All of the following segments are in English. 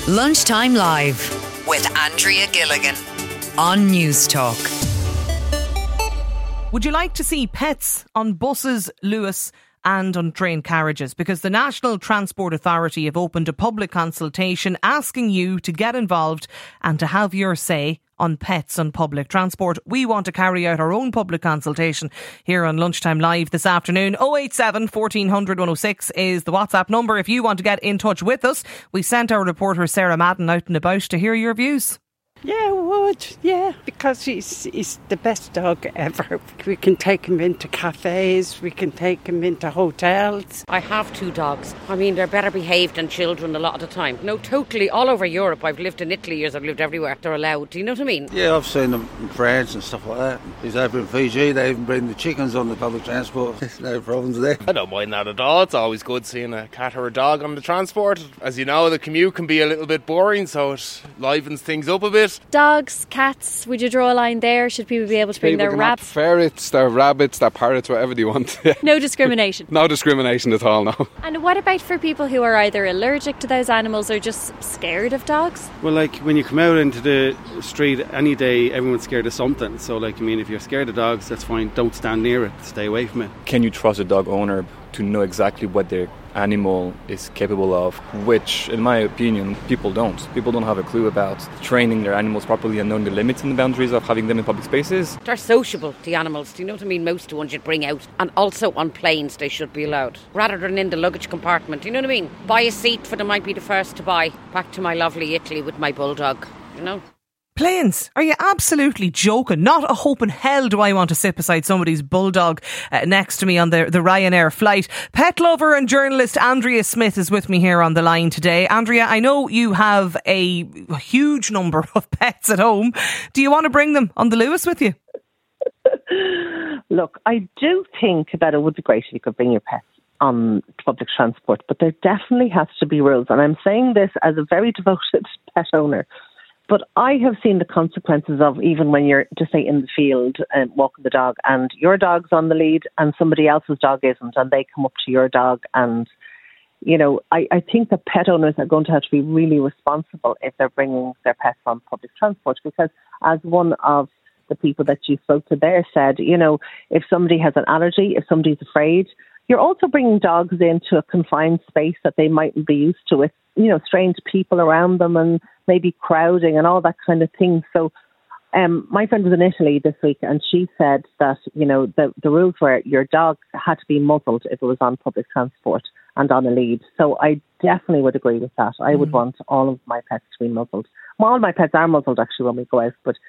Lunchtime Live with Andrea Gilligan on News Talk. Would you like to see pets on buses, Lewis, and on train carriages? Because the National Transport Authority have opened a public consultation asking you to get involved and to have your say on pets on public transport. We want to carry out our own public consultation here on Lunchtime Live this afternoon. 087 1400 106 is the WhatsApp number if you want to get in touch with us. We sent our reporter Sarah Madden out and about to hear your views. Yeah, I would. Yeah, because he's the best dog ever. We can take him into cafes, we can take him into hotels. I have two dogs. I mean, they're better behaved than children a lot of the time. No, totally, all over Europe. I've lived in Italy years, I've lived everywhere. They're allowed, do you know what I mean? Yeah, I've seen them in France and stuff like that. He's over in Fiji, they even bring the chickens on the public transport. There's no problems there. I don't mind that at all. It's always good seeing a cat or a dog on the transport. As you know, the commute can be a little bit boring, so it livens things up a bit. Dogs, cats, would you draw a line there? Should people be able to bring their rabbits? Ferrets, their rabbits, their parrots, whatever they want. No discrimination? No discrimination at all, no. And what about for people who are either allergic to those animals or just scared of dogs? Well, like when you come out into the street any day, everyone's scared of something. So, like, I mean, if you're scared of dogs, that's fine. Don't stand near it. Stay away from it. Can you trust a dog owner to know exactly what their animal is capable of, which in my opinion people don't have a clue about training their animals properly and knowing the limits and the boundaries of having them in public spaces. They're sociable, the animals, do you know what I mean? Most of the ones you'd bring out, and also on planes they should be allowed, rather than in the luggage compartment, do you know what I mean? Buy a seat for them, might be the first to buy. Back to my lovely Italy with my bulldog, you know. Planes? Are you absolutely joking? Not a hope in hell do I want to sit beside somebody's bulldog next to me on the Ryanair flight. Pet lover and journalist Andrea Smith is with me here on the line today. Andrea, I know you have a huge number of pets at home. Do you want to bring them on the Lewis with you? Look, I do think that it would be great if you could bring your pets on public transport, but there definitely has to be rules. And I'm saying this as a very devoted pet owner. But I have seen the consequences of even when you're, just say, in the field and walking the dog and your dog's on the lead and somebody else's dog isn't, and they come up to your dog. And, you know, I think that pet owners are going to have to be really responsible if they're bringing their pets on public transport, because as one of the people that you spoke to there said, you know, if somebody has an allergy, if somebody's afraid, you're also bringing dogs into a confined space that they mightn't be used to with, you know, strange people around them and maybe crowding and all that kind of thing. So my friend was in Italy this week and she said that, you know, the rules were your dog had to be muzzled if it was on public transport and on a lead. So I definitely would agree with that. I would want all of my pets to be muzzled. Well, all my pets are muzzled actually when we go out, but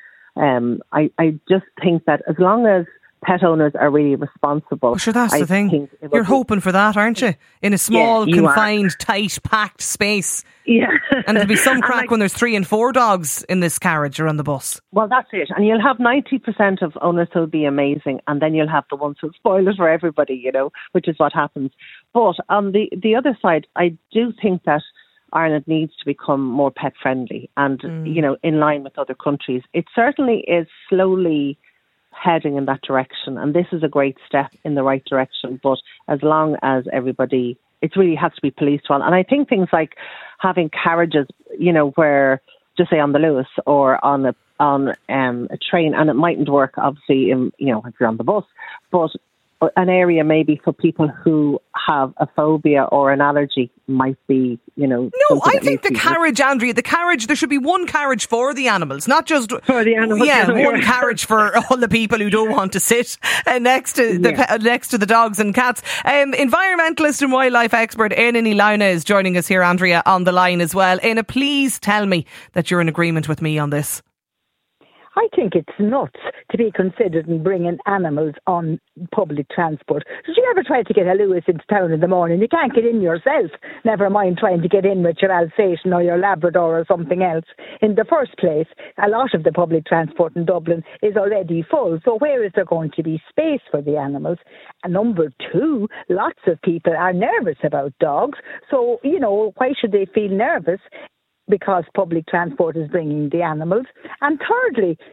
I just think that as long as pet owners are really responsible. Well, sure, that's the thing. You're hoping for that, aren't you? In a small, confined, tight, packed space. Yeah. And there'll be some crack when there's 3 and 4 dogs in this carriage or on the bus. Well, that's it. And you'll have 90% of owners who'll be amazing, and then you'll have the ones who'll spoil it for everybody, you know, which is what happens. But on the other side, I do think that Ireland needs to become more pet friendly and, you know, in line with other countries. It certainly is slowly heading in that direction, and this is a great step in the right direction, but as long as everybody, it really has to be policed well. And I think things like having carriages, you know, where just say on the Lewis or on a train, and it mightn't work obviously in, you know, if you're on the bus, but an area maybe for people who have a phobia or an allergy might be, you know. No, I think the carriage, Andrea, there should be one carriage for the animals, not just for the animals. Yeah, one carriage for all the people who don't want to sit next to the dogs and cats. Environmentalist and wildlife expert Éanna Ní Lamhna is joining us here, Andrea, on the line as well. Éanna, please tell me that you're in agreement with me on this. I think it's nuts to be considered in bringing animals on public transport. Did you ever try to get a Lewis into town in the morning? You can't get in yourself, never mind trying to get in with your Alsatian or your Labrador or something else. In the first place, a lot of the public transport in Dublin is already full, so where is there going to be space for the animals? And number two, lots of people are nervous about dogs, so, you know, why should they feel nervous? Because public transport is bringing the animals. And thirdly,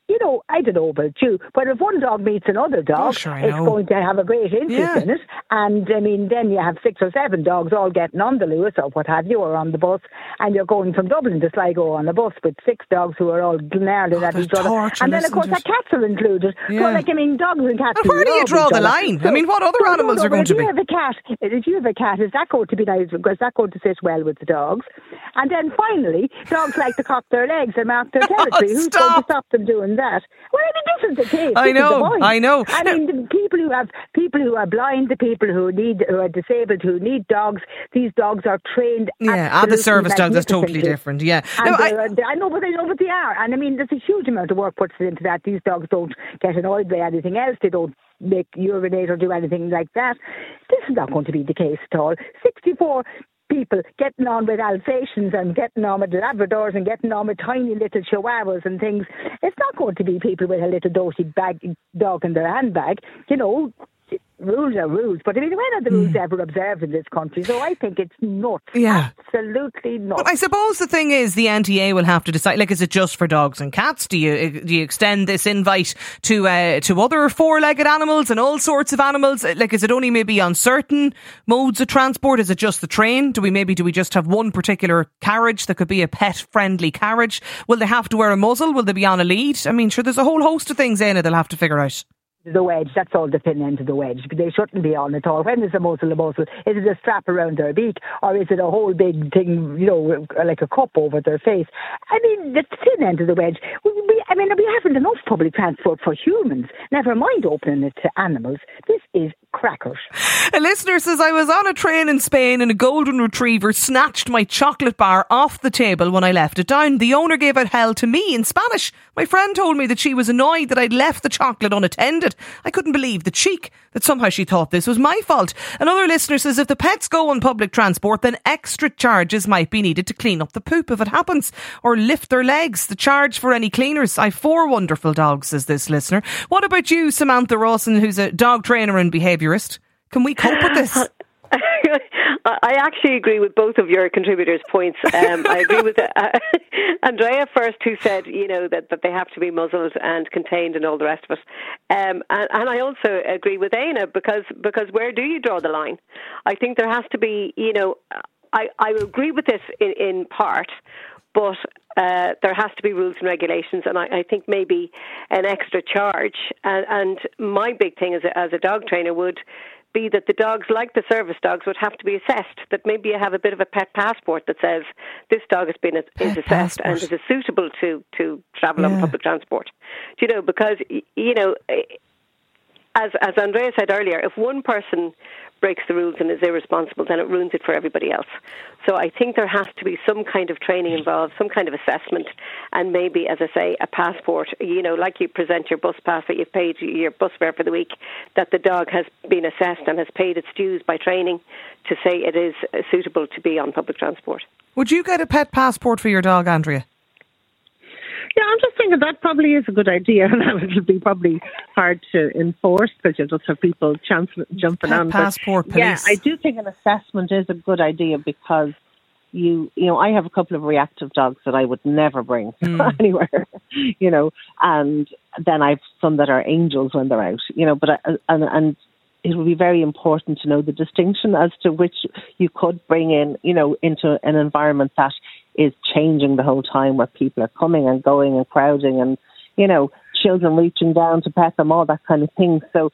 you know, I don't know about you, but if one dog meets another dog, it's going to have a great interest in it. And I mean, then you have 6 or 7 dogs all getting on the Luas or what have you, or on the bus, and you're going from Dublin to Sligo on the bus with 6 dogs who are all gnarling at each other. And then, of course, the cats are included. So, like, I mean, dogs and cats. And where do you draw the line? So, I mean, what other animals are going to be? If you have a cat, is that going to be nice? Is that going to sit well with the dogs? And then finally, dogs like to cock their legs and mark their territory. Who's going to stop them doing that? Well, I mean, this is the case. I know. I mean, the people who are blind, the people who are disabled, who need dogs, these dogs are trained. Yeah, and the service dogs, that's totally different. Yeah. I know, but they are. And I mean, there's a huge amount of work put into that. These dogs don't get annoyed by anything else. They don't urinate or do anything like that. This is not going to be the case at all. 64 people getting on with Alsatians and getting on with Labradors and getting on with tiny little Chihuahuas and things. It's not going to be people with a little doty dog in their handbag. You know, rules are rules. But I mean, when are the rules ever observed in this country? So I think it's nuts. Yeah. Absolutely nuts. But I suppose the thing is, the NTA will have to decide, like, is it just for dogs and cats? Do you extend this invite to other 4-legged animals and all sorts of animals? Like, is it only maybe on certain modes of transport? Is it just the train? Do we just have one particular carriage that could be a pet-friendly carriage? Will they have to wear a muzzle? Will they be on a lead? I mean, sure, there's a whole host of things in it they'll have to figure out. The wedge, that's all the thin end of the wedge. They shouldn't be on at all. When is a muzzle? Is it a strap around their beak, or is it a whole big thing, you know, like a cup over their face? I mean, the thin end of the wedge. We haven't enough public transport for humans, never mind opening it to animals. This is crackers. A listener says, I was on a train in Spain and a golden retriever snatched my chocolate bar off the table when I left it down. The owner gave out hell to me in Spanish. My friend told me that she was annoyed that I'd left the chocolate unattended. I couldn't believe the cheek that somehow she thought this was my fault. Another listener says, if the pets go on public transport, then extra charges might be needed to clean up the poop if it happens, or lift their legs. The charge for any cleaners. I've 4 wonderful dogs, says this listener. What about you, Samantha Rawson, who's a dog trainer and behaviourist? Can we cope with this? I actually agree with both of your contributors' points. I agree with Andrea first, who said, you know, that they have to be muzzled and contained and all the rest of it. And I also agree with Aina, because where do you draw the line? I think there has to be, you know, I agree with this in part, but there has to be rules and regulations, and I think maybe an extra charge. And my big thing as a dog trainer would be that the dogs, like the service dogs, would have to be assessed. That maybe you have a bit of a pet passport that says this dog has been is assessed and is suitable to travel on public transport. Do you know? Because, you know, as Andrea said earlier, if one person breaks the rules and is irresponsible, then it ruins it for everybody else. So I think there has to be some kind of training involved, some kind of assessment, and maybe, as I say, a passport, you know, like you present your bus pass that you've paid your bus fare for the week, that the dog has been assessed and has paid its dues by training to say it is suitable to be on public transport. Would you get a pet passport for your dog, Andrea? Yeah, I'm just thinking that probably is a good idea, and it'll be probably hard to enforce because you'll just have people jumping on. Passport police. Yeah, I do think an assessment is a good idea because you know, I have a couple of reactive dogs that I would never bring anywhere, you know, and then I've some that are angels when they're out, you know, but and it would be very important to know the distinction as to which you could bring in, you know, into an environment that is changing the whole time, where people are coming and going and crowding and, you know, children reaching down to pet them, all that kind of thing. So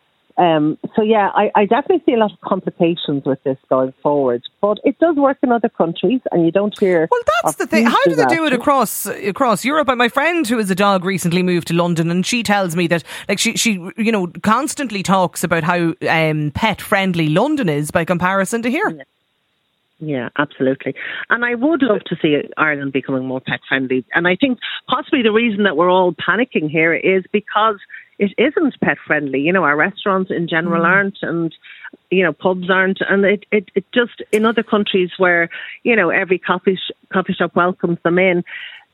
yeah, I definitely see a lot of complications with this going forward, but it does work in other countries, and you don't hear. Well, that's the thing. How do they do it across Europe? My friend who is a dog recently moved to London, and she tells me that, like, she you know, constantly talks about how pet friendly London is by comparison to here. Yeah, absolutely. And I would love to see Ireland becoming more pet friendly. And I think possibly the reason that we're all panicking here is because it isn't pet friendly. You know, our restaurants in general aren't, and, you know, pubs aren't. And it just, in other countries where, you know, every coffee shop welcomes them in,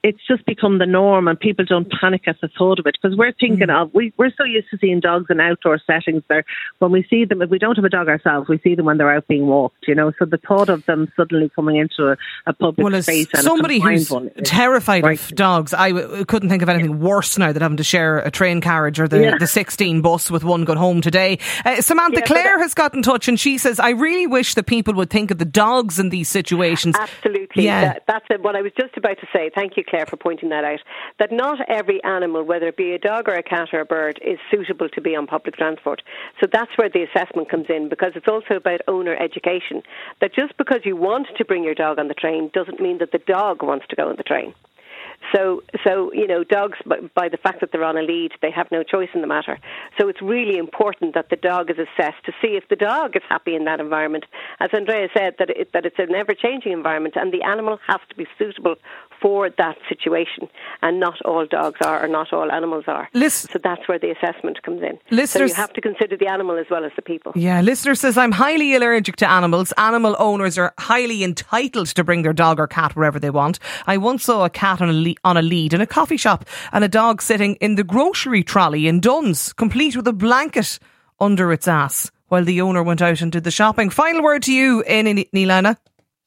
it's just become the norm, and people don't panic at the thought of it, because we're thinking of, we're so used to seeing dogs in outdoor settings there. When we see them, if we don't have a dog ourselves, we see them when they're out being walked, so the thought of them suddenly coming into a public space, and somebody who's terrified of dogs, I couldn't think of anything worse now than having to share a train carriage or the 16 bus with one going home today. Samantha Clare has got in touch, and she says, I really wish that people would think of the dogs in these situations. Absolutely. Yeah. That's what I was just about to say. Thank you, Claire, for pointing that out. That not every animal, whether it be a dog or a cat or a bird, is suitable to be on public transport. So that's where the assessment comes in, because it's also about owner education. That just because you want to bring your dog on the train doesn't mean that the dog wants to go on the train. So dogs, by the fact that they're on a lead, they have no choice in the matter. So it's really important that the dog is assessed to see if the dog is happy in that environment. As Andrea said, that it's an ever-changing environment, and the animal has to be suitable for that situation. And not all dogs are, or not all animals are. So that's where the assessment comes in. So you have to consider the animal as well as the people. Yeah, listener says, I'm highly allergic to animals. Animal owners are highly entitled to bring their dog or cat wherever they want. I once saw a cat on a lead in a coffee shop, and a dog sitting in the grocery trolley in Duns, complete with a blanket under its ass, while the owner went out and did the shopping. Final word to you, Nílana.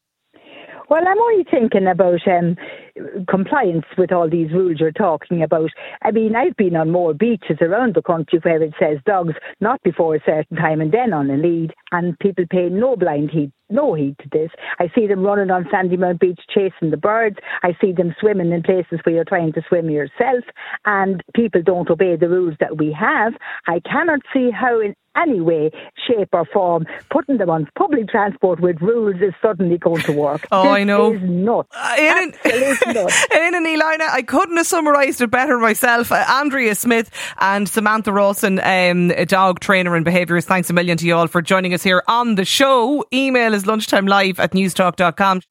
Well, I'm only thinking about compliance with all these rules you're talking about. I mean, I've been on more beaches around the country where it says dogs not before a certain time and then on a lead, and people pay no heed to this. I see them running on Sandymount Beach chasing the birds. I see them swimming in places where you're trying to swim yourself, and people don't obey the rules that we have. I cannot see how in any way, shape or form putting them on public transport with rules is suddenly going to work. I know. This is nuts. Absolutely nuts. Nílana, I couldn't have summarised it better myself. Andrea Smith and Samantha Rawson, a dog trainer and behaviourist, thanks a million to you all for joining us here on the show. Email is lunchtimelive@newstalk.com.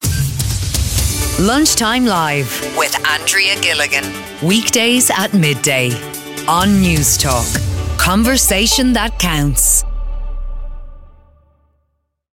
Lunchtime Live with Andrea Gilligan. Weekdays at midday on Newstalk. Conversation that counts.